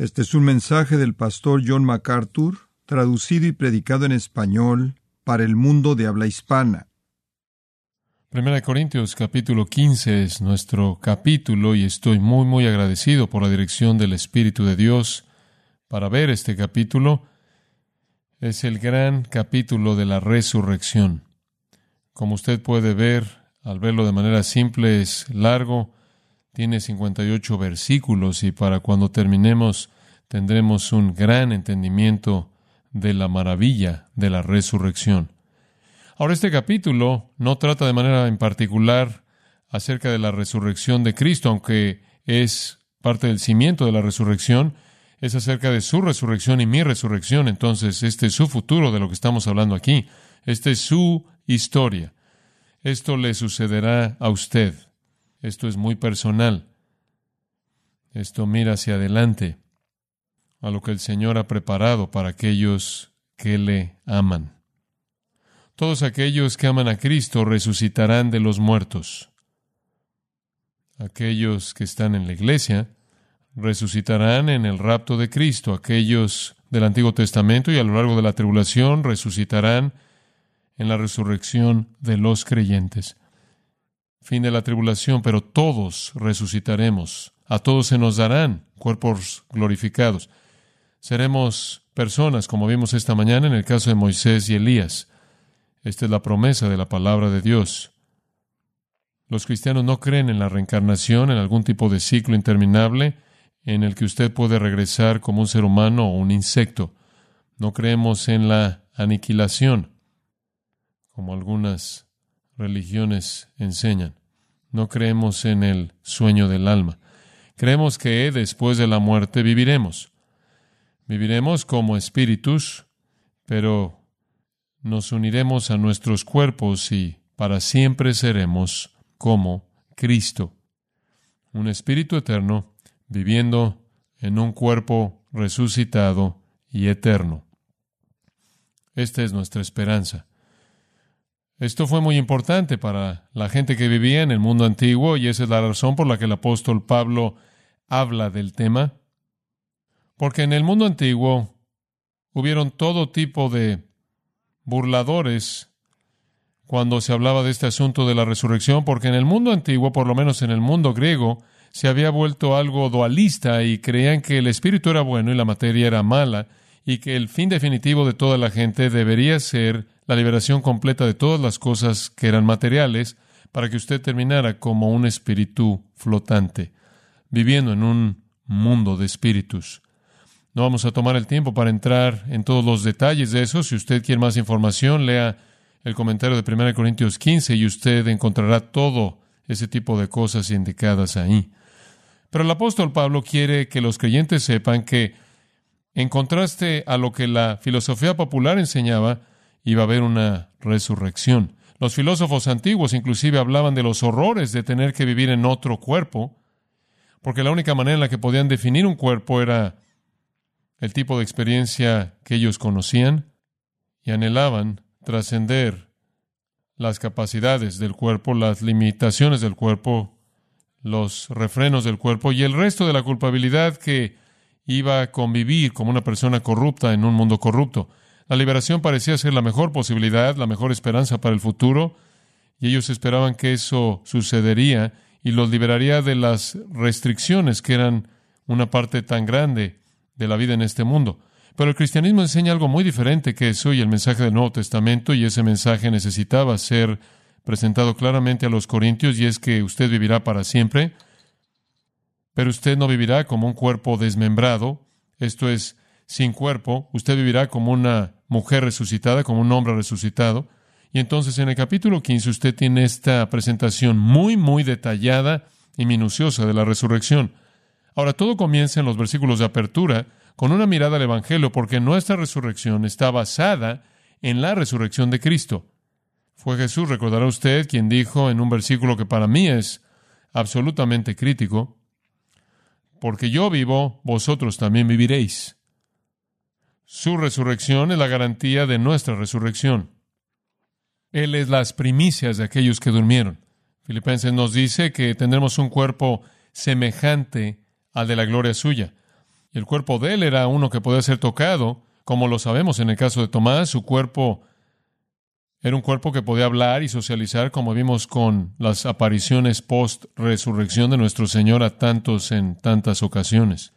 Este es un mensaje del pastor John MacArthur, traducido y predicado en español para el mundo de habla hispana. 1 Corintios capítulo 15 es nuestro capítulo y estoy muy agradecido por la dirección del Espíritu de Dios para ver este capítulo. Es el gran capítulo de la resurrección. Como usted puede ver, al verlo de manera simple, es largo, tiene 58 versículos y para cuando terminemos tendremos un gran entendimiento de la maravilla de la resurrección. Ahora, este capítulo no trata de manera en particular acerca de la resurrección de Cristo, aunque es parte del cimiento de la resurrección, es acerca de su resurrección y mi resurrección. Entonces, este es su futuro de lo que estamos hablando aquí. Esta es su historia. Esto le sucederá a usted. Esto es muy personal. Esto mira hacia adelante a lo que el Señor ha preparado para aquellos que le aman. Todos aquellos que aman a Cristo resucitarán de los muertos. Aquellos que están en la iglesia resucitarán en el rapto de Cristo. Aquellos del Antiguo Testamento y a lo largo de la tribulación resucitarán en la resurrección de los creyentes. Fin de la tribulación, pero todos resucitaremos. A todos se nos darán cuerpos glorificados. Seremos personas, como vimos esta mañana en el caso de Moisés y Elías. Esta es la promesa de la palabra de Dios. Los cristianos no creen en la reencarnación, en algún tipo de ciclo interminable en el que usted puede regresar como un ser humano o un insecto. No creemos en la aniquilación, como algunas religiones enseñan. No creemos en el sueño del alma. Creemos que después de la muerte viviremos. Viviremos como espíritus, pero nos uniremos a nuestros cuerpos y para siempre seremos como Cristo. Un espíritu eterno viviendo en un cuerpo resucitado y eterno. Esta es nuestra esperanza. Esto fue muy importante para la gente que vivía en el mundo antiguo y esa es la razón por la que el apóstol Pablo habla del tema. Porque en el mundo antiguo hubieron todo tipo de burladores cuando se hablaba de este asunto de la resurrección, porque en el mundo antiguo, por lo menos en el mundo griego, se había vuelto algo dualista y creían que el espíritu era bueno y la materia era mala, y que el fin definitivo de toda la gente debería ser la liberación completa de todas las cosas que eran materiales, para que usted terminara como un espíritu flotante, viviendo en un mundo de espíritus. No vamos a tomar el tiempo para entrar en todos los detalles de eso. Si usted quiere más información, lea el comentario de 1 Corintios 15 y usted encontrará todo ese tipo de cosas indicadas ahí. Pero el apóstol Pablo quiere que los creyentes sepan que, en contraste a lo que la filosofía popular enseñaba, iba a haber una resurrección. Los filósofos antiguos inclusive hablaban de los horrores de tener que vivir en otro cuerpo, porque la única manera en la que podían definir un cuerpo era el tipo de experiencia que ellos conocían y anhelaban trascender las capacidades del cuerpo, las limitaciones del cuerpo, los refrenos del cuerpo y el resto de la culpabilidad que iba a convivir como una persona corrupta en un mundo corrupto. La liberación parecía ser la mejor posibilidad, la mejor esperanza para el futuro, y ellos esperaban que eso sucedería y los liberaría de las restricciones que eran una parte tan grande de la vida en este mundo. Pero el cristianismo enseña algo muy diferente que eso y el mensaje del Nuevo Testamento, y ese mensaje necesitaba ser presentado claramente a los corintios, y es que usted vivirá para siempre, pero usted no vivirá como un cuerpo desmembrado, esto es, sin cuerpo. Usted vivirá como una mujer resucitada, como un hombre resucitado. Y entonces en el capítulo 15 usted tiene esta presentación muy detallada y minuciosa de la resurrección. Ahora, todo comienza en los versículos de apertura con una mirada al Evangelio, porque nuestra resurrección está basada en la resurrección de Cristo. Fue Jesús, recordará usted, quien dijo en un versículo que para mí es absolutamente crítico: porque yo vivo, vosotros también viviréis. Su resurrección es la garantía de nuestra resurrección. Él es las primicias de aquellos que durmieron. Filipenses nos dice que tendremos un cuerpo semejante al de la gloria suya. Y el cuerpo de él era uno que podía ser tocado, como lo sabemos en el caso de Tomás. Su cuerpo era un cuerpo que podía hablar y socializar, como vimos con las apariciones post-resurrección de nuestro Señor en tantas ocasiones.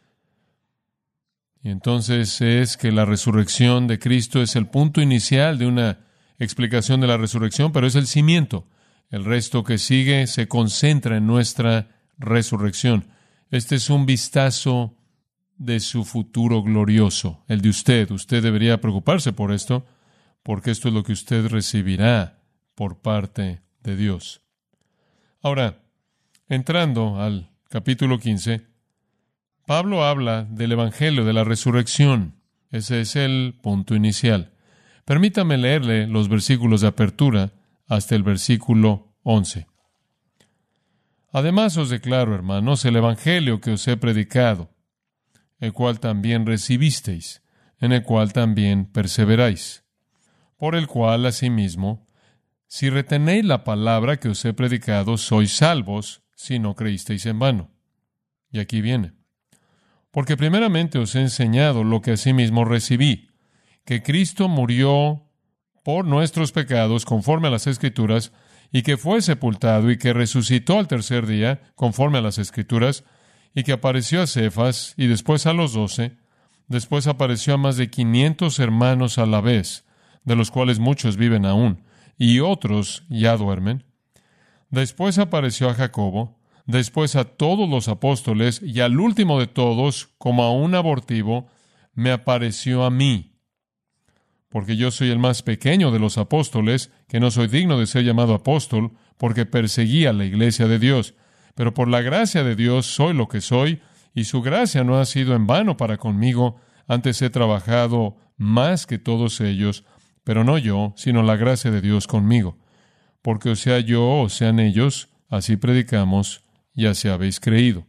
Y entonces es que la resurrección de Cristo es el punto inicial de una explicación de la resurrección, pero es el cimiento. El resto que sigue se concentra en nuestra resurrección. Este es un vistazo de su futuro glorioso, el de usted. Usted debería preocuparse por esto, porque esto es lo que usted recibirá por parte de Dios. Ahora, entrando al capítulo 15, Pablo habla del Evangelio de la resurrección. Ese es el punto inicial. Permítame leerle los versículos de apertura hasta el versículo 11. Además os declaro, hermanos, el Evangelio que os he predicado, el cual también recibisteis, en el cual también perseveráis, por el cual, asimismo, si retenéis la palabra que os he predicado, sois salvos, si no creísteis en vano. Y aquí viene. Porque primeramente os he enseñado lo que asimismo recibí, que Cristo murió por nuestros pecados conforme a las Escrituras, y que fue sepultado y que resucitó al tercer día conforme a las Escrituras, y que apareció a Cefas y después a los 12, después apareció a más de 500 hermanos a la vez, de los cuales muchos viven aún, y otros ya duermen. Después apareció a Jacobo, después a todos los apóstoles, y al último de todos, como a un abortivo, me apareció a mí. Porque yo soy el más pequeño de los apóstoles, que no soy digno de ser llamado apóstol, porque perseguí a la iglesia de Dios. Pero por la gracia de Dios soy lo que soy, y su gracia no ha sido en vano para conmigo. Antes he trabajado más que todos ellos, pero no yo, sino la gracia de Dios conmigo. Porque o sea yo o sean ellos, así predicamos, y así habéis creído.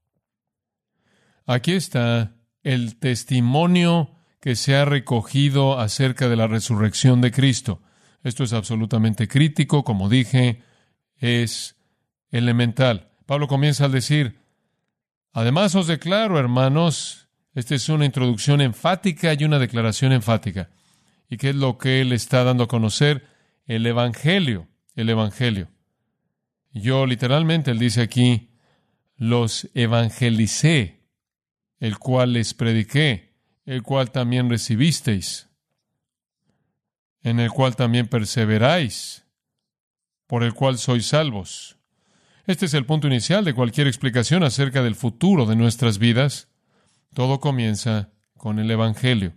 Aquí está el testimonio que se ha recogido acerca de la resurrección de Cristo. Esto es absolutamente crítico, como dije, es elemental. Pablo comienza al decir, además os declaro, hermanos, esta es una introducción enfática y una declaración enfática. ¿Y qué es lo que él está dando a conocer? El Evangelio, el Evangelio. Yo literalmente, él dice aquí, los evangelicé, el cual les prediqué, el cual también recibisteis, en el cual también perseveráis, por el cual sois salvos. Este es el punto inicial de cualquier explicación acerca del futuro de nuestras vidas. Todo comienza con el Evangelio.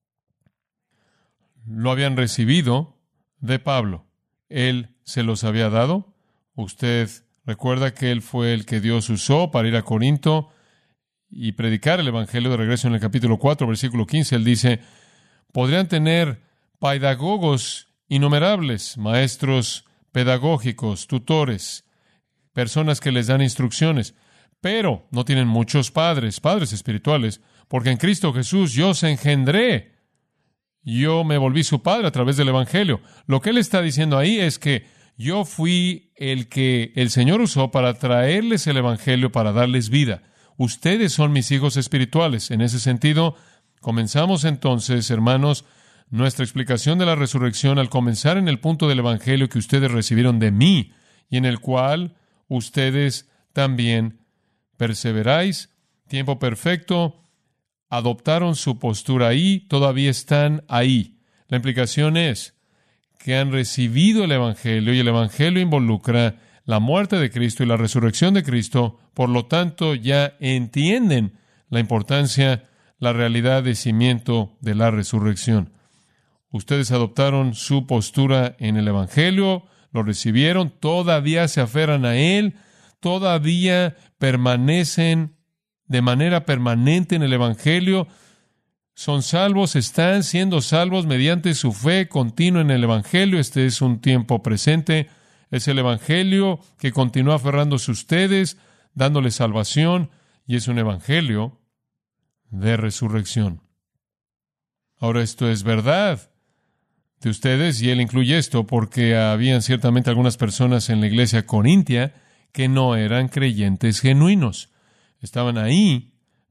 Lo habían recibido de Pablo. Él se los había dado. Usted recuerda que él fue el que Dios usó para ir a Corinto y predicar el Evangelio. De regreso en el capítulo 4, versículo 15, él dice, podrían tener pedagogos innumerables, maestros pedagógicos, tutores, personas que les dan instrucciones, pero no tienen muchos padres espirituales, porque en Cristo Jesús yo os engendré. Yo me volví su padre a través del Evangelio. Lo que él está diciendo ahí es que yo fui el que el Señor usó para traerles el Evangelio, para darles vida. Ustedes son mis hijos espirituales. En ese sentido, comenzamos entonces, hermanos, nuestra explicación de la resurrección al comenzar en el punto del Evangelio que ustedes recibieron de mí y en el cual ustedes también perseveráis. Tiempo perfecto. Adoptaron su postura ahí, todavía están ahí. La implicación es que han recibido el Evangelio y el Evangelio involucra la muerte de Cristo y la resurrección de Cristo. Por lo tanto, ya entienden la importancia, la realidad de cimiento de la resurrección. Ustedes adoptaron su postura en el Evangelio, lo recibieron, todavía se aferran a él, todavía permanecen de manera permanente en el Evangelio, son salvos, están siendo salvos mediante su fe continua en el Evangelio. Este es un tiempo presente, es el Evangelio que continúa aferrándose a ustedes, dándoles salvación, y es un Evangelio de resurrección. Ahora, esto es verdad de ustedes, y él incluye esto porque habían ciertamente algunas personas en la iglesia corintia que no eran creyentes genuinos. Estaban ahí,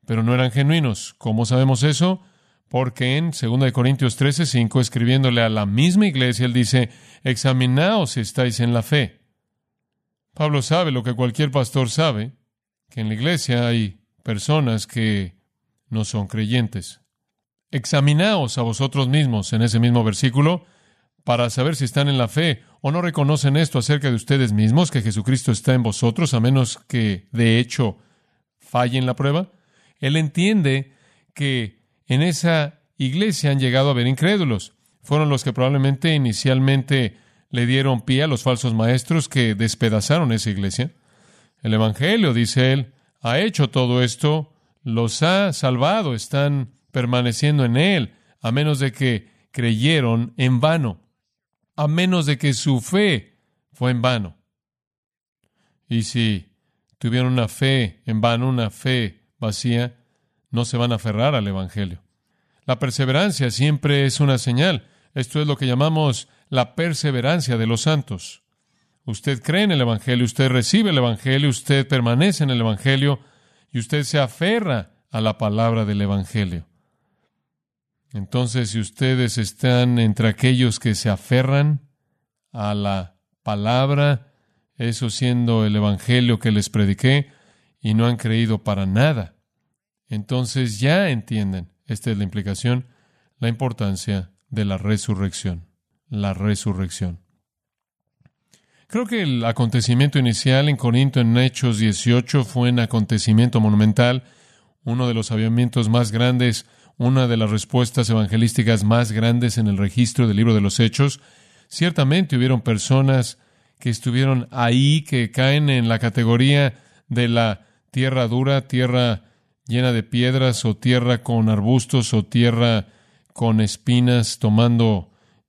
pero no eran genuinos. ¿Cómo sabemos eso? Porque en 2 Corintios 13:5, escribiéndole a la misma iglesia, él dice, examinaos si estáis en la fe. Pablo sabe lo que cualquier pastor sabe, que en la iglesia hay personas que no son creyentes. Examinaos a vosotros mismos en ese mismo versículo para saber si están en la fe o no reconocen esto acerca de ustedes mismos, que Jesucristo está en vosotros, a menos que de hecho fallen la prueba. Él entiende que en esa iglesia han llegado a haber incrédulos. Fueron los que probablemente inicialmente le dieron pie a los falsos maestros que despedazaron esa iglesia. El Evangelio, dice él, ha hecho todo esto, los ha salvado, están permaneciendo en él, a menos de que creyeron en vano, a menos de que su fe fue en vano. Y si tuvieron una fe en vano, una fe vacía, no se van a aferrar al Evangelio. La perseverancia siempre es una señal. Esto es lo que llamamos la perseverancia de los santos. Usted cree en el Evangelio, usted recibe el Evangelio, usted permanece en el Evangelio y usted se aferra a la palabra del Evangelio. Entonces, si ustedes están entre aquellos que se aferran a la palabra, eso siendo el Evangelio que les prediqué, y no han creído para nada, entonces ya entienden, esta es la implicación, la importancia de la resurrección. La resurrección. Creo que el acontecimiento inicial en Corinto en Hechos 18 fue un acontecimiento monumental, uno de los avivamientos más grandes, una de las respuestas evangelísticas más grandes en el registro del libro de los Hechos. Ciertamente hubieron personas que estuvieron ahí, que caen en la categoría de la tierra dura, tierra llena de piedras, o tierra con arbustos, o tierra con espinas, tomando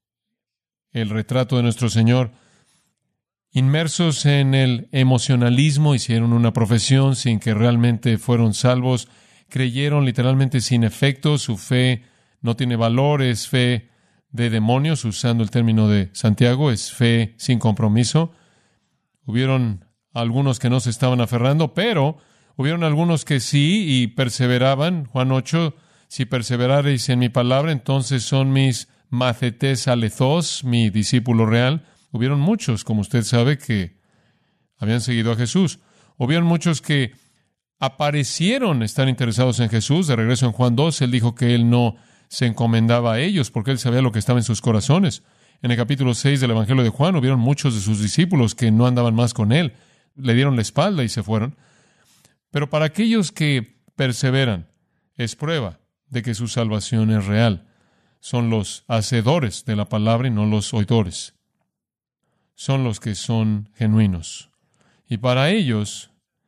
el retrato de nuestro Señor. Inmersos en el emocionalismo, hicieron una profesión sin que realmente fueron salvos, creyeron literalmente sin efecto, su fe no tiene valor, es fe de demonios, usando el término de Santiago, es fe sin compromiso. Hubieron algunos que no se estaban aferrando, pero hubieron algunos que sí y perseveraban. Juan 8, si perseverareis en mi palabra, entonces son mis macetes alethos, mi discípulo real. Hubieron muchos, como usted sabe, que habían seguido a Jesús. Hubieron muchos que aparecieron estar interesados en Jesús. De regreso en Juan 2, él dijo que él no se encomendaba a ellos porque él sabía lo que estaba en sus corazones. En el capítulo 6 del Evangelio de Juan, hubieron muchos de sus discípulos que no andaban más con él. Le dieron la espalda y se fueron. Pero para aquellos que perseveran, es prueba de que su salvación es real. Son los hacedores de la palabra y no los oidores. Son los que son genuinos. Y para ellos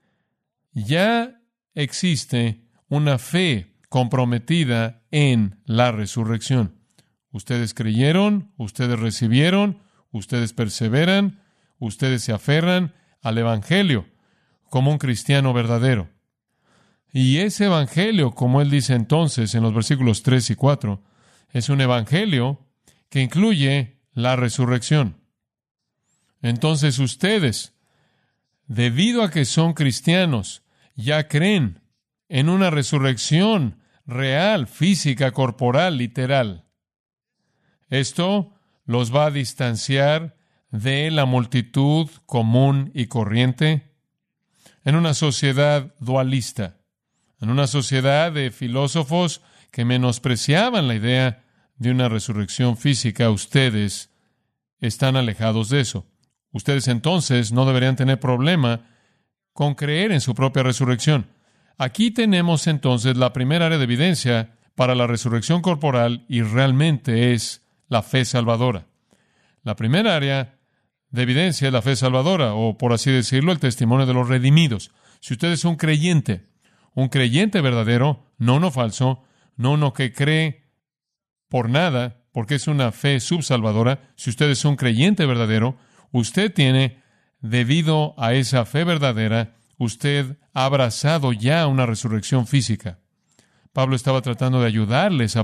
ya existe una fe comprometida en la resurrección. Ustedes creyeron, ustedes recibieron, ustedes perseveran, ustedes se aferran al Evangelio como un cristiano verdadero. Y ese Evangelio, como él dice entonces en los versículos 3 y 4, es un Evangelio que incluye la resurrección. Entonces ustedes, debido a que son cristianos, ya creen en una resurrección real, física, corporal, literal. Esto los va a distanciar de la multitud común y corriente en una sociedad dualista, en una sociedad de filósofos que menospreciaban la idea de una resurrección física. Ustedes están alejados de eso. Ustedes entonces no deberían tener problema con creer en su propia resurrección. Aquí tenemos entonces la primera área de evidencia para la resurrección corporal y realmente es la fe salvadora. La primera área de evidencia es la fe salvadora, o por así decirlo, el testimonio de los redimidos. Si usted es un creyente verdadero, no uno falso, no uno que cree por nada, porque es una fe subsalvadora, si usted es un creyente verdadero, usted tiene, debido a esa fe verdadera, usted ha abrazado ya una resurrección física. Pablo estaba tratando de ayudarles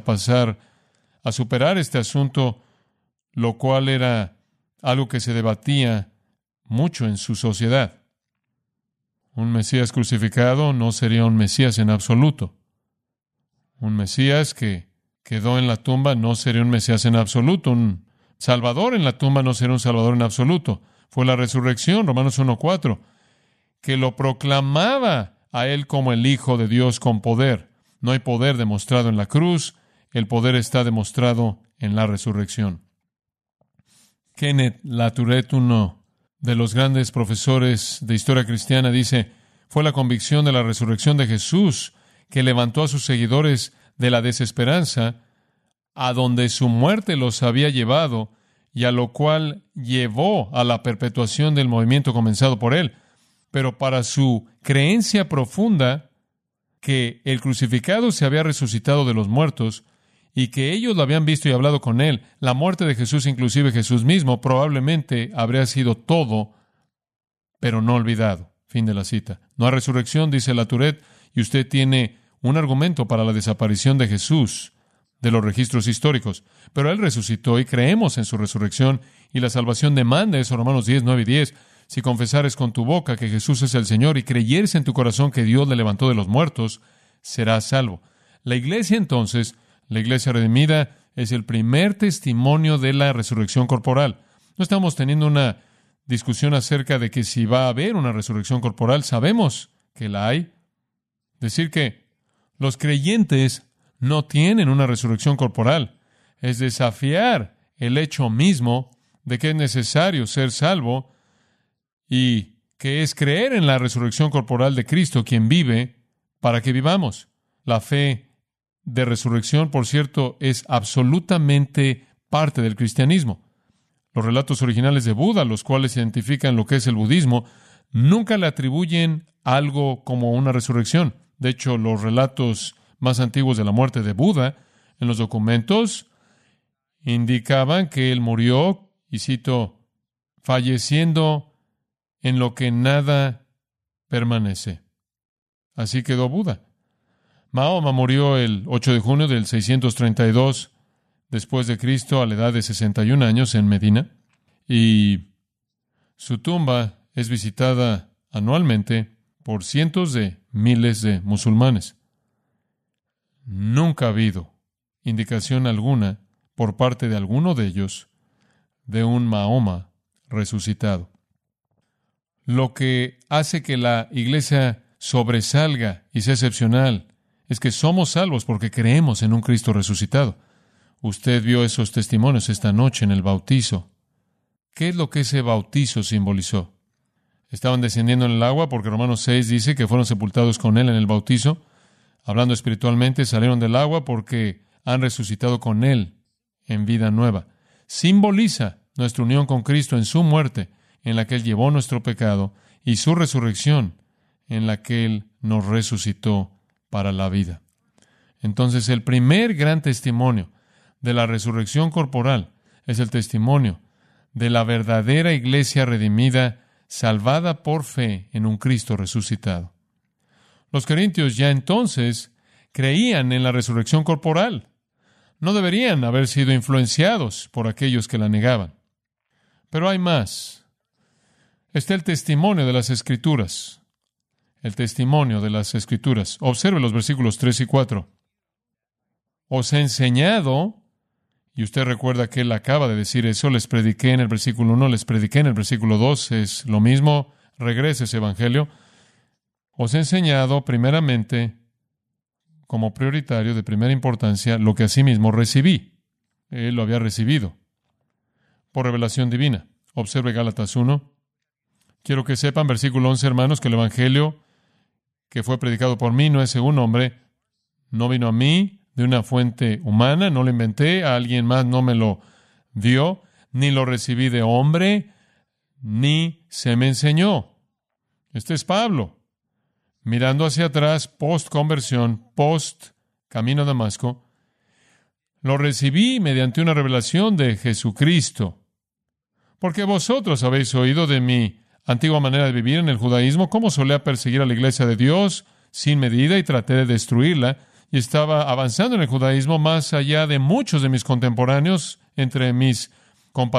a superar este asunto, lo cual era algo que se debatía mucho en su sociedad. Un Mesías crucificado no sería un Mesías en absoluto. Un Mesías que quedó en la tumba no sería un Mesías en absoluto. Un Salvador en la tumba no sería un Salvador en absoluto. Fue la resurrección, Romanos 1:4, que lo proclamaba a él como el Hijo de Dios con poder. No hay poder demostrado en la cruz, el poder está demostrado en la resurrección. Kenneth Latourette, uno de los grandes profesores de historia cristiana, dice: fue la convicción de la resurrección de Jesús que levantó a sus seguidores de la desesperanza, a donde su muerte los había llevado, y a lo cual llevó a la perpetuación del movimiento comenzado por él. Pero para su creencia profunda que el crucificado se había resucitado de los muertos y que ellos lo habían visto y hablado con él, la muerte de Jesús, inclusive Jesús mismo, probablemente habría sido todo, pero no olvidado. Fin de la cita. No hay resurrección, dice Latourette, y usted tiene un argumento para la desaparición de Jesús de los registros históricos. Pero Él resucitó y creemos en su resurrección, y la salvación demanda eso, Romanos 10, 9 y 10. Si confesares con tu boca que Jesús es el Señor y creyeres en tu corazón que Dios le levantó de los muertos, serás salvo. La iglesia, entonces, la iglesia redimida, es el primer testimonio de la resurrección corporal. No estamos teniendo una discusión acerca de que si va a haber una resurrección corporal. Sabemos que la hay. Decir que los creyentes no tienen una resurrección corporal es desafiar el hecho mismo de que es necesario ser salvo y que es creer en la resurrección corporal de Cristo, quien vive, para que vivamos. La fe de resurrección, por cierto, es absolutamente parte del cristianismo. Los relatos originales de Buda, los cuales identifican lo que es el budismo, nunca le atribuyen algo como una resurrección. De hecho, los relatos más antiguos de la muerte de Buda, en los documentos, indicaban que él murió, y cito, falleciendo en lo que nada permanece. Así quedó Buda. Mahoma murió el 8 de junio del 632 después de Cristo a la edad de 61 años en Medina, y su tumba es visitada anualmente por cientos de miles de musulmanes. Nunca ha habido indicación alguna por parte de alguno de ellos de un Mahoma resucitado. Lo que hace que la iglesia sobresalga y sea excepcional es que somos salvos porque creemos en un Cristo resucitado. Usted vio esos testimonios esta noche en el bautizo. ¿Qué es lo que ese bautizo simbolizó? Estaban descendiendo en el agua porque Romanos 6 dice que fueron sepultados con Él en el bautizo. Hablando espiritualmente, salieron del agua porque han resucitado con Él en vida nueva. Simboliza nuestra unión con Cristo en su muerte, en la que Él llevó nuestro pecado, y su resurrección, en la que Él nos resucitó para la vida. Entonces, el primer gran testimonio de la resurrección corporal es el testimonio de la verdadera iglesia redimida, salvada por fe en un Cristo resucitado. Los corintios ya entonces creían en la resurrección corporal. No deberían haber sido influenciados por aquellos que la negaban. Pero hay más. Está el testimonio de las Escrituras. El testimonio de las Escrituras. Observe los versículos 3 y 4. Os he enseñado, y usted recuerda que él acaba de decir eso, les prediqué en el versículo 1, les prediqué en el versículo 2, es lo mismo, regrese ese evangelio. Os he enseñado primeramente, como prioritario, de primera importancia, lo que asimismo recibí. Él lo había recibido por revelación divina. Observe Gálatas 1. Quiero que sepan, versículo 11, hermanos, que el evangelio que fue predicado por mí no es según hombre, no vino a mí de una fuente humana, no lo inventé, a alguien más no me lo dio, ni lo recibí de hombre, ni se me enseñó. Este es Pablo, mirando hacia atrás, post-conversión, post-camino a Damasco. Lo recibí mediante una revelación de Jesucristo. Porque vosotros habéis oído de mi antigua manera de vivir en el judaísmo, cómo solía perseguir a la iglesia de Dios sin medida y traté de destruirla, y estaba avanzando en el judaísmo más allá de muchos de mis contemporáneos, entre mis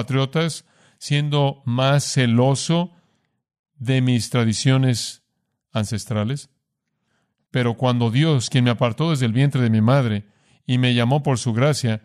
compatriotas, siendo más celoso de mis tradiciones ancestrales. Pero cuando Dios, quien me apartó desde el vientre de mi madre y me llamó por su gracia,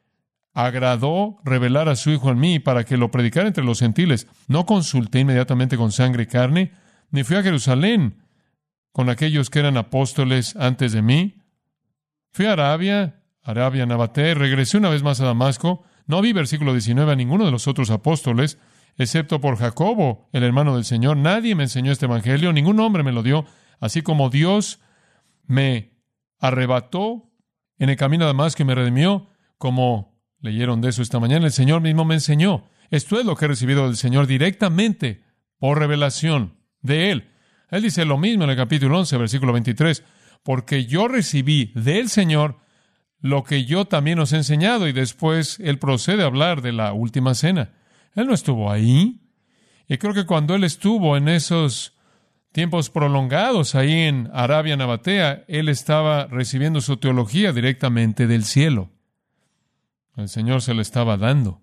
agradó revelar a su Hijo en mí para que lo predicara entre los gentiles, no consulté inmediatamente con sangre y carne, ni fui a Jerusalén con aquellos que eran apóstoles antes de mí. Fui a Arabia, Nabaté, regresé una vez más a Damasco. No vi, versículo 19, a ninguno de los otros apóstoles, excepto por Jacobo, el hermano del Señor. Nadie me enseñó este evangelio, ningún hombre me lo dio, así como Dios me arrebató en el camino a Damasco y me redimió, como leyeron de eso esta mañana, el Señor mismo me enseñó. Esto es lo que he recibido del Señor directamente, por revelación de Él. Él dice lo mismo en el capítulo 11, versículo 23, porque yo recibí del Señor lo que yo también os he enseñado, y después Él procede a hablar de la última cena. Él no estuvo ahí, y creo que cuando Él estuvo en esos tiempos prolongados ahí en Arabia, Nabatea, Él estaba recibiendo su teología directamente del cielo. El Señor se le estaba dando,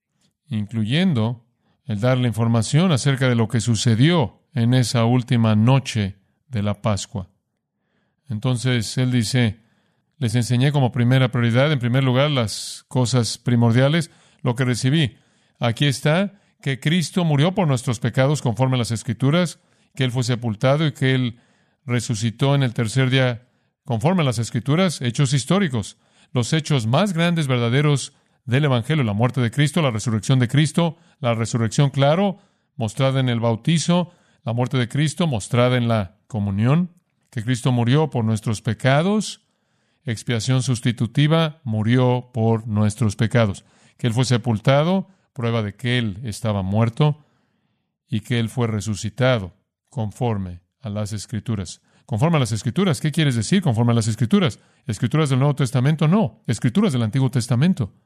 incluyendo el darle información acerca de lo que sucedió en esa última noche de la Pascua. Entonces, Él dice, les enseñé como primera prioridad, en primer lugar, las cosas primordiales, lo que recibí. Aquí está, que Cristo murió por nuestros pecados conforme a las Escrituras, que Él fue sepultado y que Él resucitó en el tercer día conforme a las Escrituras, hechos históricos. Los hechos más grandes, verdaderos del Evangelio, la muerte de Cristo, la resurrección de Cristo, la resurrección, claro, mostrada en el bautizo, la muerte de Cristo mostrada en la comunión, que Cristo murió por nuestros pecados, expiación sustitutiva, murió por nuestros pecados, que Él fue sepultado, prueba de que Él estaba muerto, y que Él fue resucitado conforme a las Escrituras. Conforme a las Escrituras, ¿qué quieres decir conforme a las Escrituras? ¿Escrituras del Nuevo Testamento? No, Escrituras del Antiguo Testamento.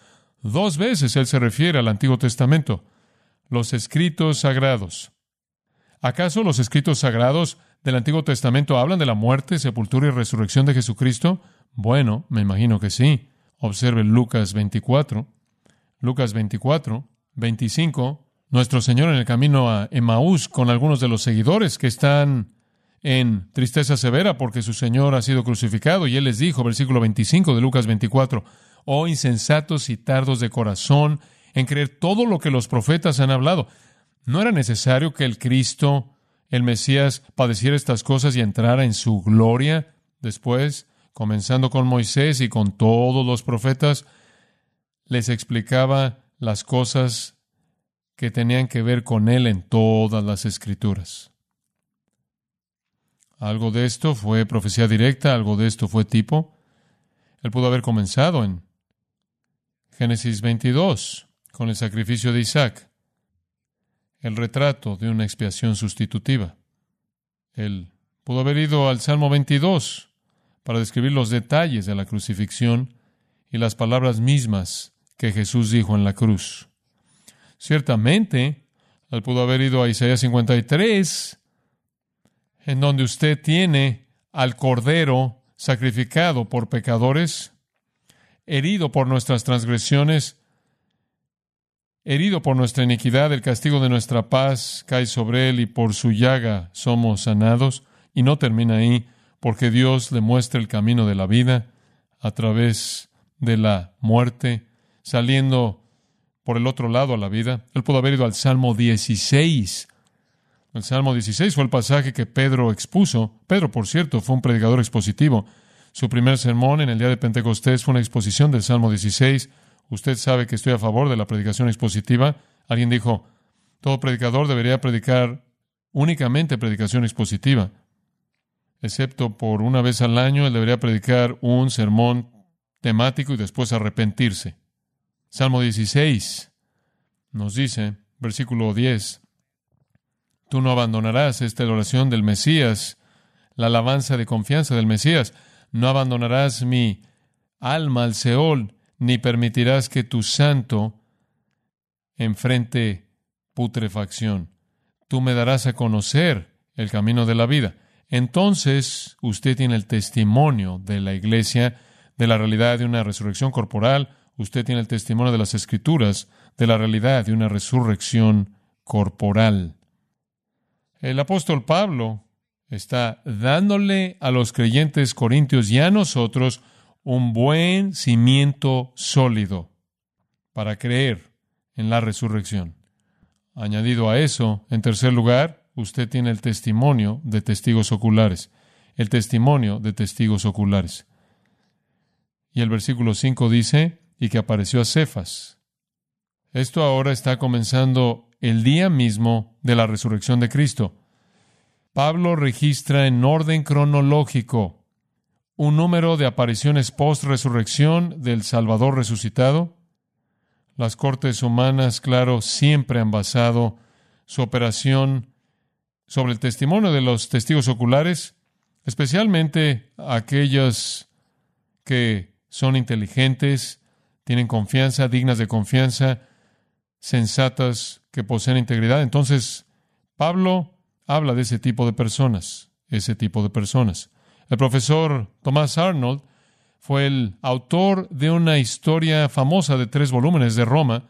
2 veces Él se refiere al Antiguo Testamento. Los escritos sagrados. ¿Acaso los escritos sagrados del Antiguo Testamento hablan de la muerte, sepultura y resurrección de Jesucristo? Bueno, me imagino que sí. Observe Lucas 24. Lucas 24, 25. Nuestro Señor en el camino a Emaús con algunos de los seguidores que están en tristeza severa porque su Señor ha sido crucificado. Y Él les dijo, versículo 25 de Lucas 24, «Oh insensatos y tardos de corazón, en creer todo lo que los profetas han hablado». ¿No era necesario que el Cristo, el Mesías, padeciera estas cosas y entrara en su gloria después, comenzando con Moisés y con todos los profetas? Les explicaba las cosas que tenían que ver con Él en todas las Escrituras. Algo de esto fue profecía directa, algo de esto fue tipo. Él pudo haber comenzado en Génesis 22, con el sacrificio de Isaac, el retrato de una expiación sustitutiva. Él pudo haber ido al Salmo 22 para describir los detalles de la crucifixión y las palabras mismas que Jesús dijo en la cruz. Ciertamente, él pudo haber ido a Isaías 53, en donde usted tiene al Cordero sacrificado por pecadores, herido por nuestras transgresiones, herido por nuestra iniquidad, el castigo de nuestra paz cae sobre Él y por su llaga somos sanados. Y no termina ahí, porque Dios le muestra el camino de la vida a través de la muerte, saliendo por el otro lado a la vida. Él pudo haber ido al Salmo 16. El Salmo 16 fue el pasaje que Pedro expuso. Pedro, por cierto, fue un predicador expositivo. Su primer sermón en el día de Pentecostés fue una exposición del Salmo 16. Usted sabe que estoy a favor de la predicación expositiva. Alguien dijo, todo predicador debería predicar únicamente predicación expositiva. Excepto por una vez al año, él debería predicar un sermón temático y después arrepentirse. Salmo 16 nos dice, versículo 10, tú no abandonarás, esta es la oración del Mesías, la alabanza de confianza del Mesías, no abandonarás mi alma al Seol, ni permitirás que tu santo enfrente putrefacción. Tú me darás a conocer el camino de la vida. Entonces, usted tiene el testimonio de la iglesia, de la realidad de una resurrección corporal. Usted tiene el testimonio de las Escrituras, de la realidad de una resurrección corporal. El apóstol Pablo Está dándole a los creyentes corintios y a nosotros un buen cimiento sólido para creer en la resurrección. Añadido a eso, en tercer lugar, usted tiene el testimonio de testigos oculares. El testimonio de testigos oculares. Y el versículo 5 dice, y que apareció a Cefas. Esto ahora está comenzando el día mismo de la resurrección de Cristo. Pablo registra en orden cronológico un número de apariciones post-resurrección del Salvador resucitado. Las cortes humanas, claro, siempre han basado su operación sobre el testimonio de los testigos oculares, especialmente aquellos que son inteligentes, tienen confianza, dignas de confianza, sensatas, que poseen integridad. Entonces, Pablo habla de ese tipo de personas, El profesor Thomas Arnold fue el autor de una historia famosa de 3 volúmenes de Roma.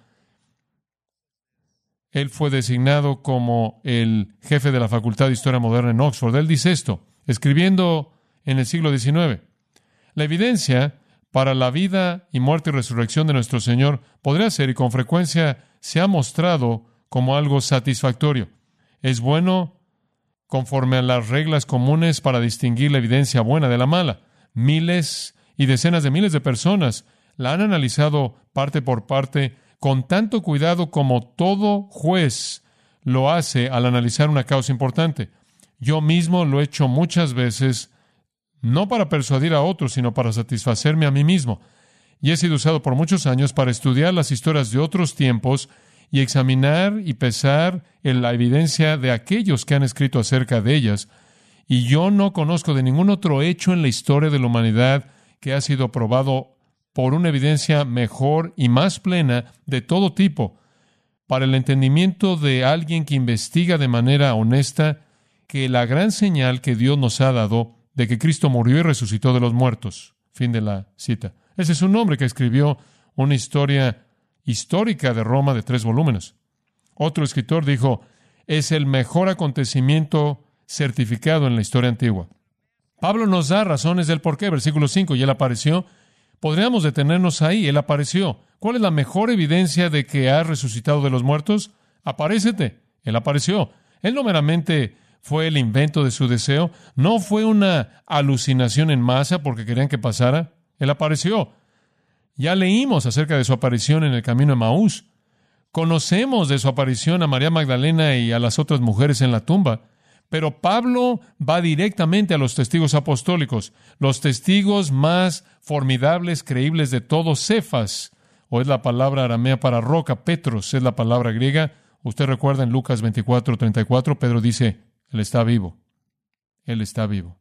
Él fue designado como el jefe de la Facultad de Historia Moderna en Oxford. Él dice esto, escribiendo en el siglo XIX. La evidencia para la vida y muerte y resurrección de nuestro Señor podría ser, y con frecuencia se ha mostrado, como algo satisfactorio. Es bueno conforme a las reglas comunes para distinguir la evidencia buena de la mala. Miles y decenas de miles de personas la han analizado parte por parte con tanto cuidado como todo juez lo hace al analizar una causa importante. Yo mismo lo he hecho muchas veces, no para persuadir a otros, sino para satisfacerme a mí mismo. Y he sido usado por muchos años para estudiar las historias de otros tiempos y examinar y pesar en la evidencia de aquellos que han escrito acerca de ellas. Y yo no conozco de ningún otro hecho en la historia de la humanidad que ha sido probado por una evidencia mejor y más plena de todo tipo, para el entendimiento de alguien que investiga de manera honesta, que la gran señal que Dios nos ha dado de que Cristo murió y resucitó de los muertos. Fin de la cita. Ese es un hombre que escribió una historia histórica de Roma de 3 volúmenes. Otro escritor dijo, es el mejor acontecimiento certificado en la historia antigua. Pablo nos da razones del por qué. Versículo 5, y él apareció. Podríamos detenernos ahí. Él apareció. ¿Cuál es la mejor evidencia de que ha resucitado de los muertos? Aparécete. Él apareció. Él no meramente fue el invento de su deseo. No fue una alucinación en masa porque querían que pasara. Él apareció. Ya leímos acerca de su aparición en el camino a Emaús. Conocemos de su aparición a María Magdalena y a las otras mujeres en la tumba. Pero Pablo va directamente a los testigos apostólicos, los testigos más formidables, creíbles de todos. Cefas, o es la palabra aramea para roca, Petros es la palabra griega. Usted recuerda en Lucas 24:34, Pedro dice, Él está vivo. Él está vivo.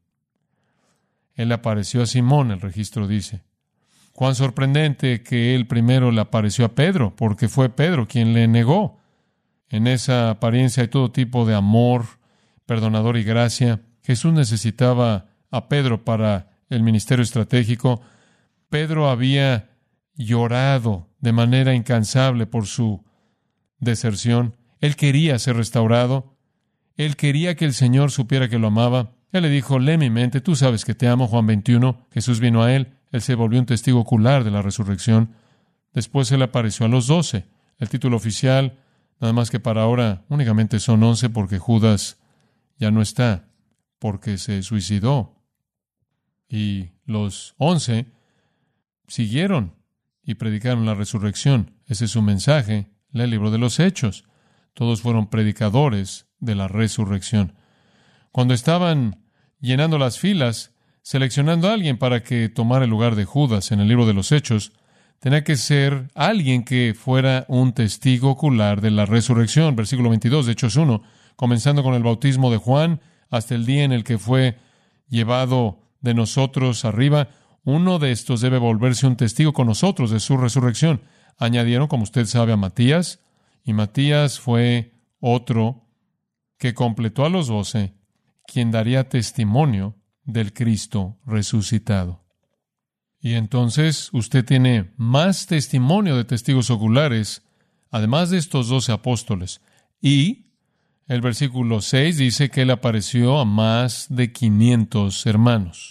Él le apareció a Simón, el registro dice. Cuán sorprendente que él primero le apareció a Pedro, porque fue Pedro quien le negó. En esa apariencia hay todo tipo de amor, perdonador y gracia. Jesús necesitaba a Pedro para el ministerio estratégico. Pedro había llorado de manera incansable por su deserción. Él quería ser restaurado. Él quería que el Señor supiera que lo amaba. Él le dijo, lee mi mente, tú sabes que te amo, Juan 21. Jesús vino a él. Él se volvió un testigo ocular de la resurrección. Después él apareció a los 12. El título oficial, nada más que para ahora, únicamente son 11 porque Judas ya no está, porque se suicidó. Y los 11 siguieron y predicaron la resurrección. Ese es su mensaje, lee el libro de los Hechos. Todos fueron predicadores de la resurrección. Cuando estaban llenando las filas, seleccionando a alguien para que tomara el lugar de Judas en el libro de los Hechos, tenía que ser alguien que fuera un testigo ocular de la resurrección. Versículo 22 de Hechos 1, comenzando con el bautismo de Juan hasta el día en el que fue llevado de nosotros arriba. Uno de estos debe volverse un testigo con nosotros de su resurrección. Añadieron, como usted sabe, a Matías, y Matías fue otro que completó a los 12, quien daría testimonio del Cristo resucitado. Y entonces usted tiene más testimonio de testigos oculares, además de estos 12 apóstoles. Y El versículo 6 dice que Él apareció a más de 500 hermanos.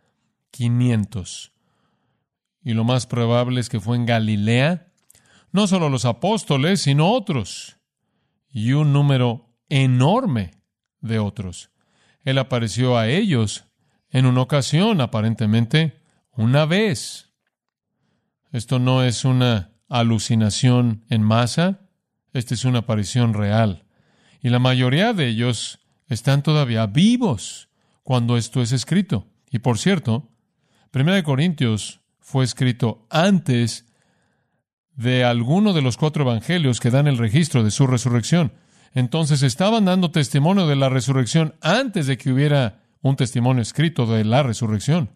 500. Y lo más probable es que fue en Galilea, no solo los apóstoles, sino otros, y un número enorme de otros. Él apareció a ellos en una ocasión, aparentemente, una vez. Esto no es una alucinación en masa, esta es una aparición real. Y la mayoría de ellos están todavía vivos cuando esto es escrito. Y por cierto, 1 Corintios fue escrito antes de alguno de los 4 evangelios que dan el registro de su resurrección. Entonces estaban dando testimonio de la resurrección antes de que hubiera un testimonio escrito de la resurrección.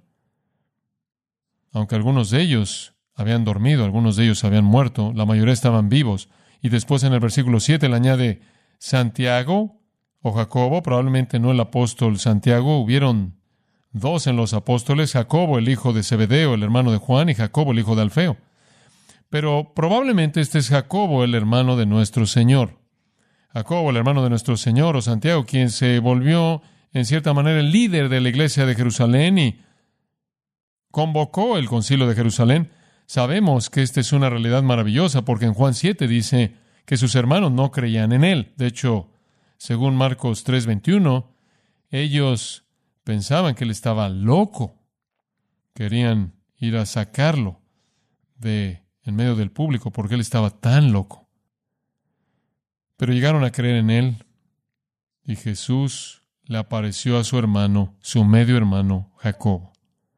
Aunque algunos de ellos habían dormido, algunos de ellos habían muerto, la mayoría estaban vivos. Y después en el versículo 7 le añade Santiago o Jacobo, probablemente no el apóstol Santiago, hubieron 2 en los apóstoles, Jacobo el hijo de Zebedeo, el hermano de Juan, y Jacobo el hijo de Alfeo. Pero probablemente este es Jacobo, el hermano de nuestro Señor. Jacobo, el hermano de nuestro Señor, o Santiago, quien se volvió en cierta manera el líder de la iglesia de Jerusalén y convocó el concilio de Jerusalén. Sabemos que esta es una realidad maravillosa porque en Juan 7 dice que sus hermanos no creían en él. De hecho, según Marcos 3:21, ellos pensaban que él estaba loco. Querían ir a sacarlo de en medio del público porque él estaba tan loco. Pero llegaron a creer en él y Jesús le apareció a su hermano, su medio hermano, Jacobo.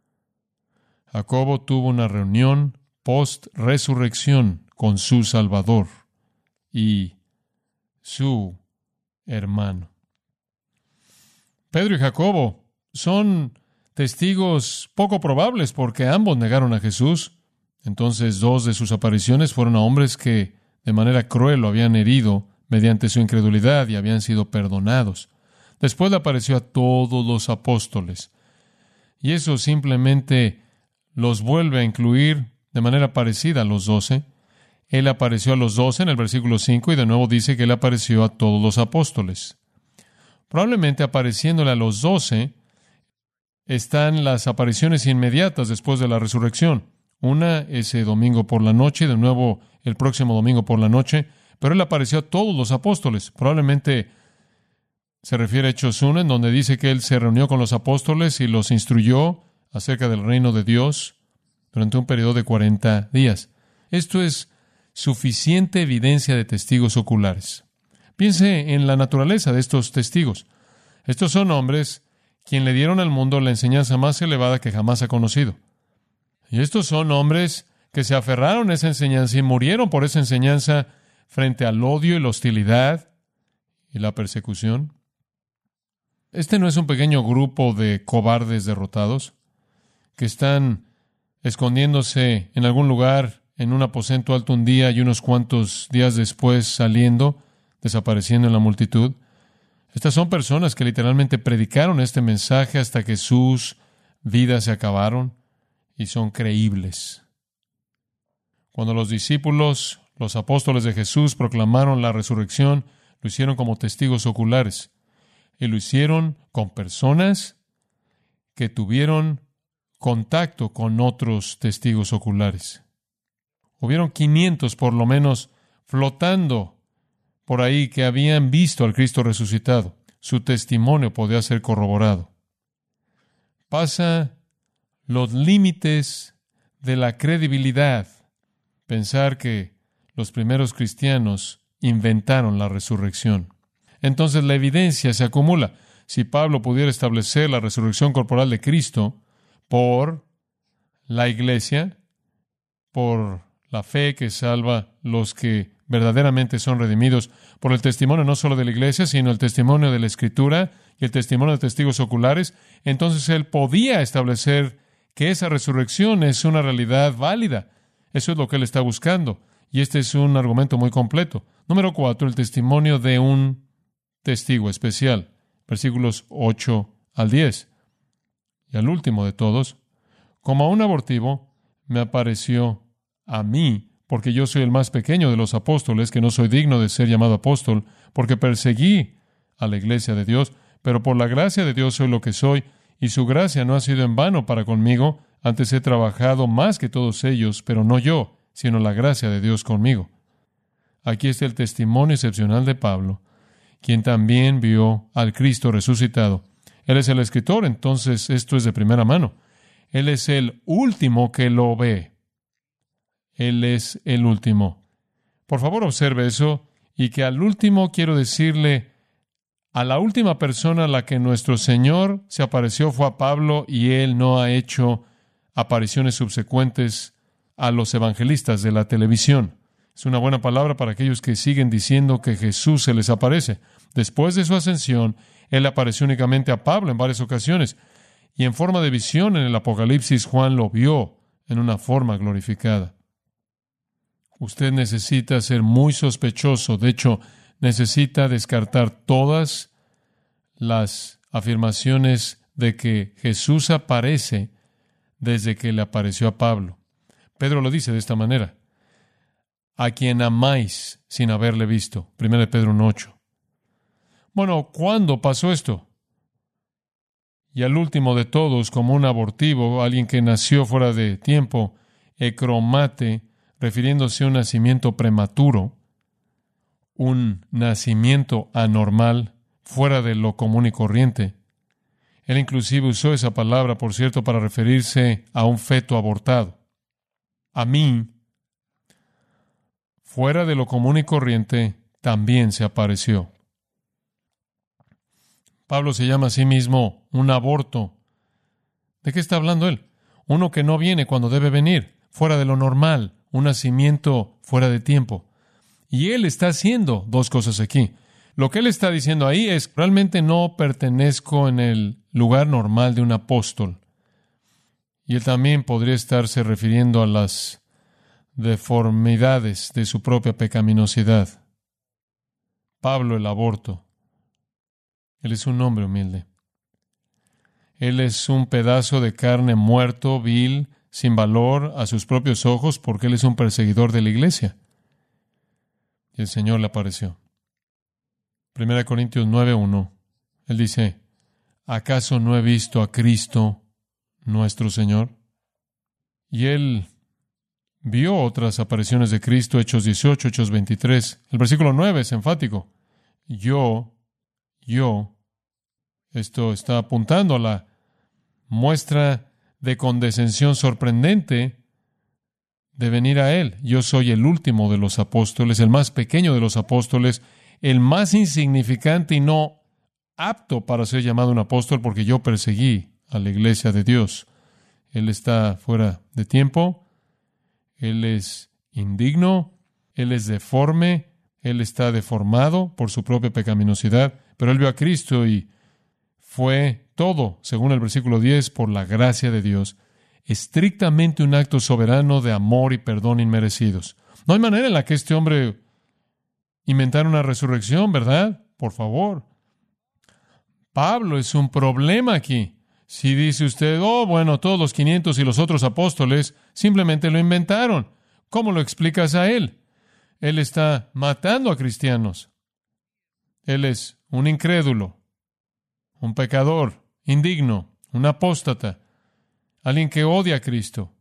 Jacobo tuvo una reunión post-resurrección con su Salvador y su hermano. Pedro y Jacobo son testigos poco probables porque ambos negaron a Jesús. Entonces 2 de sus apariciones fueron a hombres que de manera cruel lo habían herido mediante su incredulidad y habían sido perdonados. Después le apareció a todos los apóstoles. Y eso simplemente los vuelve a incluir de manera parecida a los 12. Él apareció a los 12 en el versículo 5 y de nuevo dice que Él apareció a todos los apóstoles. Probablemente apareciéndole a los 12 están las apariciones inmediatas después de la resurrección. Una ese domingo por la noche, de nuevo el próximo domingo por la noche, pero Él apareció a todos los apóstoles. Probablemente se refiere a Hechos 1, en donde dice que Él se reunió con los apóstoles y los instruyó acerca del reino de Dios durante un periodo de 40 días. Esto es suficiente evidencia de testigos oculares. Piense en la naturaleza de estos testigos. Estos son hombres quien le dieron al mundo la enseñanza más elevada que jamás ha conocido. Y estos son hombres que se aferraron a esa enseñanza y murieron por esa enseñanza frente al odio y la hostilidad y la persecución. Este no es un pequeño grupo de cobardes derrotados que están escondiéndose en algún lugar en un aposento alto un día y unos cuantos días después saliendo, desapareciendo en la multitud. Estas son personas que literalmente predicaron este mensaje hasta que sus vidas se acabaron y son creíbles. Cuando los discípulos, los apóstoles de Jesús, proclamaron la resurrección, lo hicieron como testigos oculares. Y lo hicieron con personas que tuvieron contacto con otros testigos oculares. Hubieron 500 por lo menos flotando por ahí que habían visto al Cristo resucitado. Su testimonio podía ser corroborado. Pasa los límites de la credibilidad pensar que los primeros cristianos inventaron la resurrección. Entonces la evidencia se acumula. Si Pablo pudiera establecer la resurrección corporal de Cristo por la iglesia, por la fe que salva los que verdaderamente son redimidos, por el testimonio no solo de la iglesia, sino el testimonio de la Escritura y el testimonio de testigos oculares, entonces él podía establecer que esa resurrección es una realidad válida. Eso es lo que él está buscando. Y este es un argumento muy completo. Número 4, el testimonio de un testigo especial. Versículos 8 al 10. Y al último de todos, como a un abortivo, me apareció a mí, porque yo soy el más pequeño de los apóstoles, que no soy digno de ser llamado apóstol, porque perseguí a la iglesia de Dios, pero por la gracia de Dios soy lo que soy, y su gracia no ha sido en vano para conmigo. Antes he trabajado más que todos ellos, pero no yo, sino la gracia de Dios conmigo. Aquí está el testimonio excepcional de Pablo, quien también vio al Cristo resucitado. Él es el escritor, entonces esto es de primera mano. Él es el último que lo ve. Él es el último. Por favor, observe eso, y que al último quiero decirle, a la última persona a la que nuestro Señor se apareció fue a Pablo, y Él no ha hecho apariciones subsecuentes a los evangelistas de la televisión. Es una buena palabra para aquellos que siguen diciendo que Jesús se les aparece. Después de su ascensión, Él apareció únicamente a Pablo en varias ocasiones, y en forma de visión en el Apocalipsis, Juan lo vio en una forma glorificada. Usted necesita ser muy sospechoso. De hecho, necesita descartar todas las afirmaciones de que Jesús aparece desde que le apareció a Pablo. Pedro lo dice de esta manera: a quien amáis sin haberle visto. 1 Pedro 1:8. Bueno, ¿cuándo pasó esto? Y al último de todos, como un abortivo, alguien que nació fuera de tiempo, ecromate, refiriéndose a un nacimiento prematuro, un nacimiento anormal, fuera de lo común y corriente. Él inclusive usó esa palabra, por cierto, para referirse a un feto abortado. A mí, fuera de lo común y corriente, también se apareció. Pablo se llama a sí mismo un aborto. ¿De qué está hablando él? Uno que no viene cuando debe venir, fuera de lo normal, un nacimiento fuera de tiempo. Y él está haciendo dos cosas aquí. Lo que él está diciendo ahí es: realmente no pertenezco en el lugar normal de un apóstol. Y él también podría estarse refiriendo a las deformidades de su propia pecaminosidad. Pablo el aborto. Él es un hombre humilde. Él es un pedazo de carne muerto, vil, sin valor a sus propios ojos, porque él es un perseguidor de la iglesia. Y el Señor le apareció. 1 Corintios 9:1. Él dice: ¿acaso no he visto a Cristo nuestro Señor? Y él vio otras apariciones de Cristo, Hechos 18, Hechos 23. El versículo 9 es enfático. Yo, esto está apuntando a la muestra de condescensión sorprendente de venir a Él. Yo soy el último de los apóstoles, el más pequeño de los apóstoles, el más insignificante y no apto para ser llamado un apóstol, porque yo perseguí a la iglesia de Dios. Él está fuera de tiempo, Él es indigno, Él es deforme, Él está deformado por su propia pecaminosidad, pero Él vio a Cristo y fue todo, según el versículo 10, por la gracia de Dios, estrictamente un acto soberano de amor y perdón inmerecidos. No hay manera en la que este hombre inventara una resurrección, ¿verdad? Por favor. Pablo es un problema aquí. Si dice usted: oh, bueno, todos los 500 y los otros apóstoles simplemente lo inventaron, ¿cómo lo explicas a él? Él está matando a cristianos. Él es un incrédulo, un pecador, indigno, un apóstata, alguien que odia a Cristo.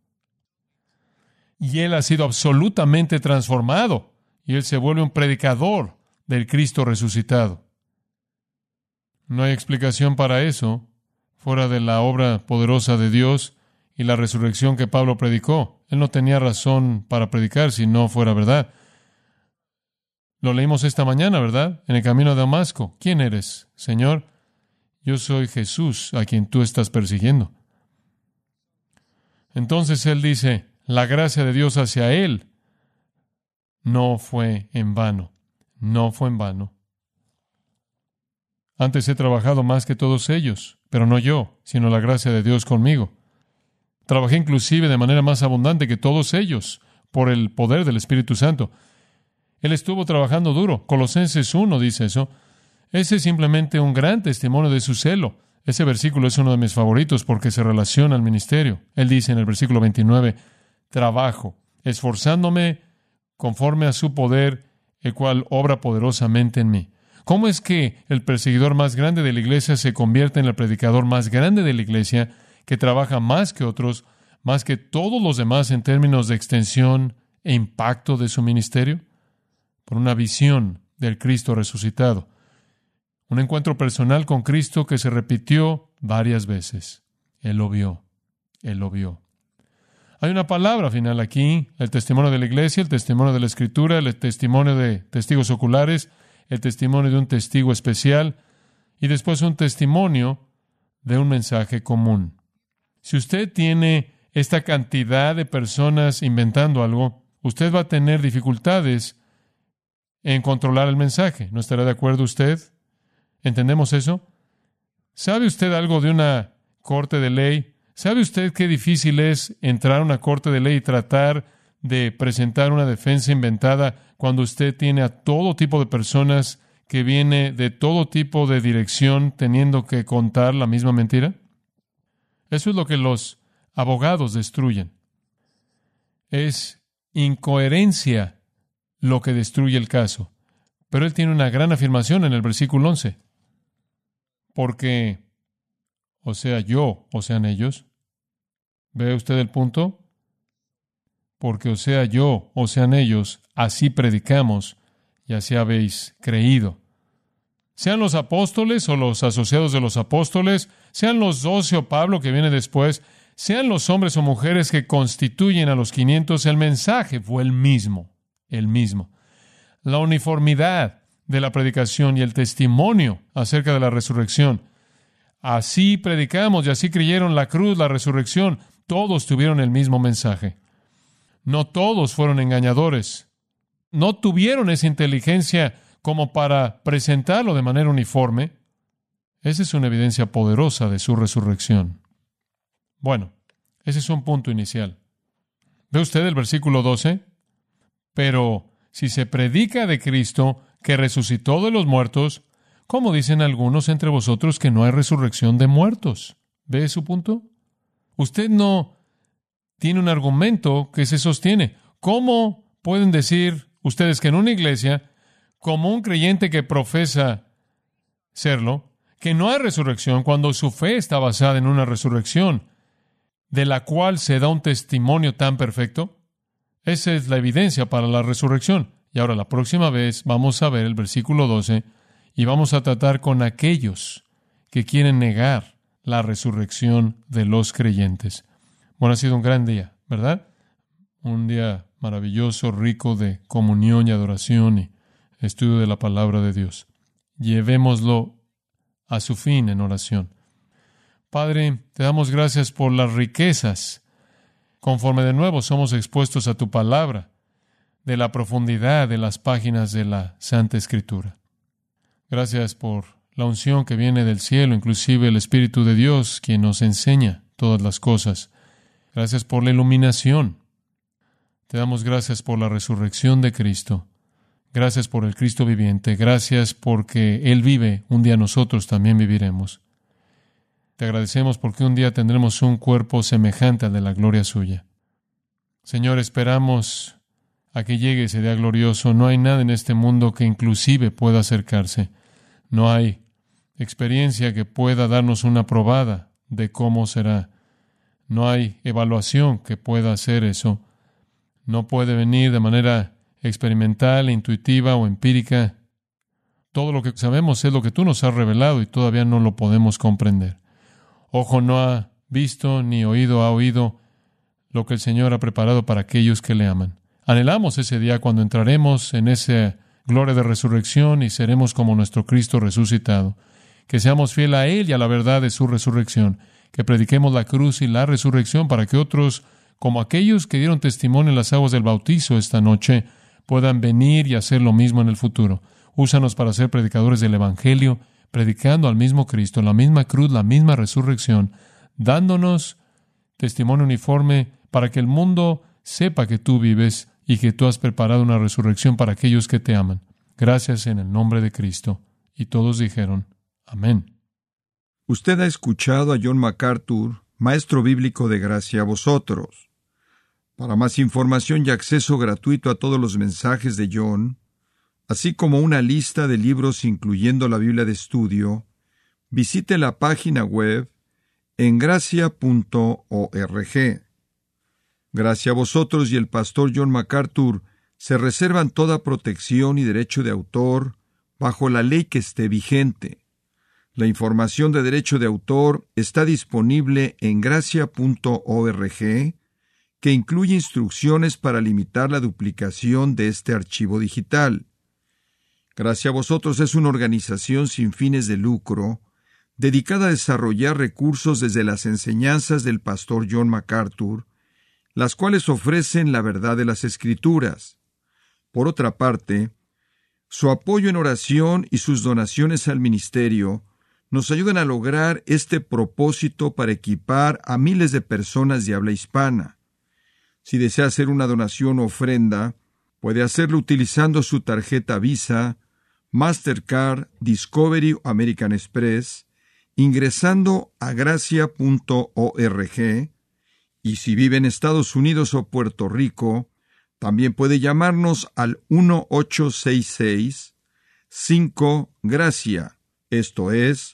Y él ha sido absolutamente transformado, y él se vuelve un predicador del Cristo resucitado. No hay explicación para eso fuera de la obra poderosa de Dios y la resurrección que Pablo predicó. Él no tenía razón para predicar si no fuera verdad. Lo leímos esta mañana, ¿verdad? En el camino a Damasco. ¿Quién eres, Señor? Yo soy Jesús, a quien tú estás persiguiendo. Entonces él dice: la gracia de Dios hacia él no fue en vano. No fue en vano. Antes he trabajado más que todos ellos, pero no yo, sino la gracia de Dios conmigo. Trabajé inclusive de manera más abundante que todos ellos, por el poder del Espíritu Santo. Él estuvo trabajando duro. Colosenses 1 dice eso. Ese es simplemente un gran testimonio de su celo. Ese versículo es uno de mis favoritos porque se relaciona al ministerio. Él dice en el versículo 29, trabajo, esforzándome conforme a su poder, el cual obra poderosamente en mí. ¿Cómo es que el perseguidor más grande de la iglesia se convierte en el predicador más grande de la iglesia, que trabaja más que otros, más que todos los demás en términos de extensión e impacto de su ministerio? Por una visión del Cristo resucitado. Un encuentro personal con Cristo que se repitió varias veces. Él lo vio. Él lo vio. Hay una palabra final aquí, el testimonio de la iglesia, el testimonio de la Escritura, el testimonio de testigos oculares, el testimonio de un testigo especial y después un testimonio de un mensaje común. Si usted tiene esta cantidad de personas inventando algo, usted va a tener dificultades en controlar el mensaje. ¿No estará de acuerdo usted? ¿Entendemos eso? ¿Sabe usted algo de una corte de ley? ¿Sabe usted qué difícil es entrar a una corte de ley y tratar de presentar una defensa inventada cuando usted tiene a todo tipo de personas que viene de todo tipo de dirección teniendo que contar la misma mentira? Eso es lo que los abogados destruyen. Es incoherencia lo que destruye el caso. Pero él tiene una gran afirmación en el versículo 11. Porque, o sea yo, o sean ellos. ¿Ve usted el punto? Porque, o sea yo, o sean ellos, así predicamos y así habéis creído. Sean los apóstoles o los asociados de los apóstoles, sean los 12 o Pablo que viene después, sean los hombres o mujeres que constituyen a los 500, el mensaje fue el mismo. El mismo. La uniformidad de la predicación y el testimonio acerca de la resurrección. Así predicamos y así creyeron la cruz, la resurrección. Todos tuvieron el mismo mensaje. No todos fueron engañadores. No tuvieron esa inteligencia como para presentarlo de manera uniforme. Esa es una evidencia poderosa de su resurrección. Bueno, ese es un punto inicial. ¿Ve usted el versículo 12? Pero si se predica de Cristo que resucitó de los muertos, ¿cómo dicen algunos entre vosotros que no hay resurrección de muertos? ¿Ve su punto? Usted no tiene un argumento que se sostiene. ¿Cómo pueden decir ustedes que en una iglesia, como un creyente que profesa serlo, que no hay resurrección cuando su fe está basada en una resurrección de la cual se da un testimonio tan perfecto? Esa es la evidencia para la resurrección. Y ahora la próxima vez vamos a ver el versículo 12 y vamos a tratar con aquellos que quieren negar la resurrección de los creyentes. Bueno, ha sido un gran día, ¿verdad? Un día maravilloso, rico de comunión y adoración y estudio de la palabra de Dios. Llevémoslo a su fin en oración. Padre, te damos gracias por las riquezas conforme de nuevo somos expuestos a tu palabra, de la profundidad de las páginas de la Santa Escritura. Gracias por la unción que viene del cielo, inclusive el Espíritu de Dios, quien nos enseña todas las cosas. Gracias por la iluminación. Te damos gracias por la resurrección de Cristo. Gracias por el Cristo viviente. Gracias porque Él vive. Un día nosotros también viviremos. Te agradecemos porque un día tendremos un cuerpo semejante al de la gloria suya. Señor, esperamos a que llegue ese día glorioso. No hay nada en este mundo que inclusive pueda acercarse. No hay experiencia que pueda darnos una probada de cómo será. No hay evaluación que pueda hacer eso. No puede venir de manera experimental, intuitiva o empírica. Todo lo que sabemos es lo que tú nos has revelado y todavía no lo podemos comprender. Ojo no ha visto ni oído ha oído lo que el Señor ha preparado para aquellos que le aman. Anhelamos ese día cuando entraremos en esa gloria de resurrección y seremos como nuestro Cristo resucitado. Que seamos fieles a Él y a la verdad de su resurrección. Que prediquemos la cruz y la resurrección para que otros, como aquellos que dieron testimonio en las aguas del bautizo esta noche, puedan venir y hacer lo mismo en el futuro. Úsanos para ser predicadores del Evangelio, predicando al mismo Cristo, la misma cruz, la misma resurrección, dándonos testimonio uniforme para que el mundo sepa que tú vives y que tú has preparado una resurrección para aquellos que te aman. Gracias en el nombre de Cristo. Y todos dijeron, amén. Usted ha escuchado a John MacArthur, maestro bíblico de gracia a vosotros. Para más información y acceso gratuito a todos los mensajes de John, así como una lista de libros incluyendo la Biblia de estudio, visite la página web en gracia.org. Gracia a vosotros y el pastor John MacArthur se reservan toda protección y derecho de autor bajo la ley que esté vigente. La información de derecho de autor está disponible en gracia.org, que incluye instrucciones para limitar la duplicación de este archivo digital. Gracia a vosotros es una organización sin fines de lucro, dedicada a desarrollar recursos desde las enseñanzas del pastor John MacArthur, las cuales ofrecen la verdad de las Escrituras. Por otra parte, su apoyo en oración y sus donaciones al ministerio nos ayudan a lograr este propósito para equipar a miles de personas de habla hispana. Si desea hacer una donación o ofrenda, puede hacerlo utilizando su tarjeta Visa, Mastercard, Discovery o American Express, ingresando a gracia.org, y si vive en Estados Unidos o Puerto Rico, también puede llamarnos al 1-866-5-GRACIA, esto es,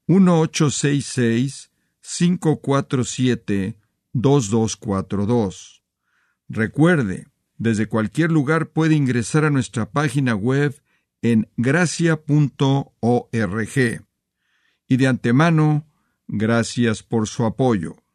1-866-547-2242. Recuerde, desde cualquier lugar puede ingresar a nuestra página web en gracia.org. Y de antemano, gracias por su apoyo.